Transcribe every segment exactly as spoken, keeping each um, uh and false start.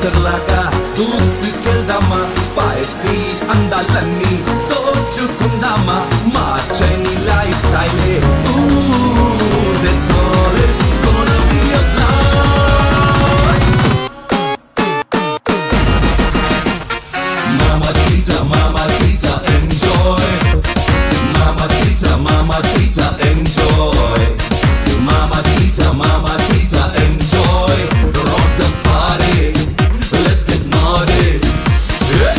Water లాగా దూసుకెళ్దామా spicy అందాలన్నీ దోచుకుందామా మార్చని life స్టైలే that's all it's gonna be a blast mamacita mamacita enjoy mamacita mamacita enjoy mamacita mamacita enjoy rock the party let's get naughty yeah.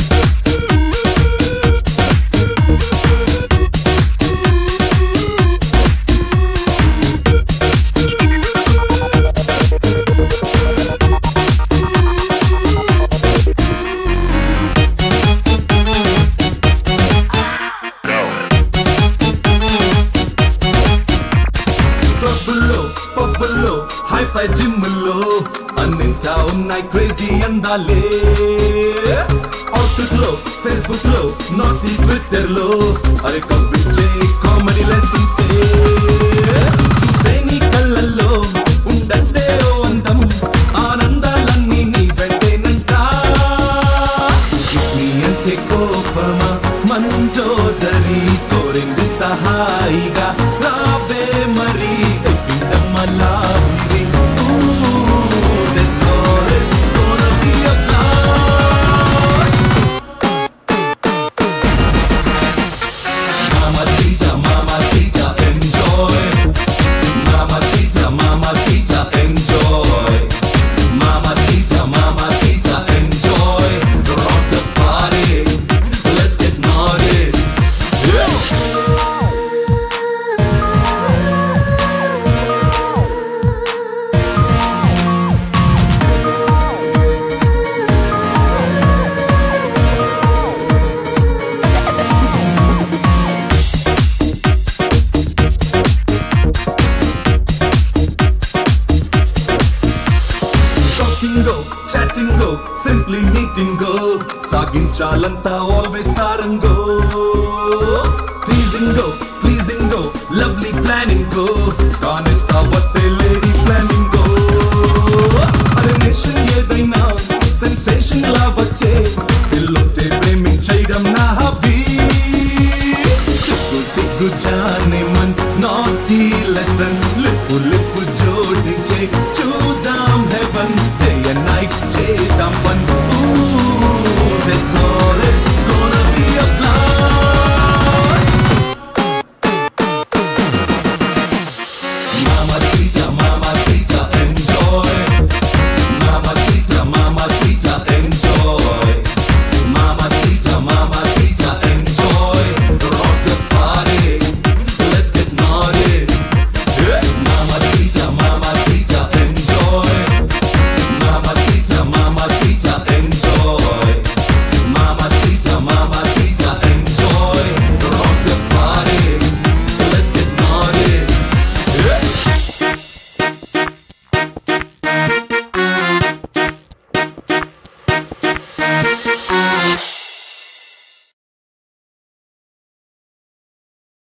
పబ్బుల్లో hifi జిమ్లో అన్నింటా ఉన్నాయి crazy అందాలే outfit లో Facebook లో నాటి ట్విట్టర్ లో అరే కవ్వించే కామెడీ లెసన్స్ చూసే నీ కళ్ళల్లో ఉండంటే ఓ అందం ఆనందాలన్నీ నీ వెంటేనంట నీ అంటే కోపమా మంటోదరి కోరిందిస్తా హాయిగా రావే మరి ఎక్కిందమ్మలా ఉంది that's all it's gonna be a blast mamacita mamacita enjoy mamacita mamacita enjoy mamacita mamacita enjoy rock the party let's get naughty yeah. Talking-go, chatting-go, simply meeting-go సాగించాలంతా always తారంగో teasing-go, pleasing-go, lovely planning-go కానిస్తా వస్తే lady planning-go అరే nation ఏదైనా sensation లా వచ్చే పిల్లుంటే ప్రేమించేయడం నా hobby సిగ్గు సిగ్గు జానే Mann naughty lesson lip lip జోడించే చూద్దాం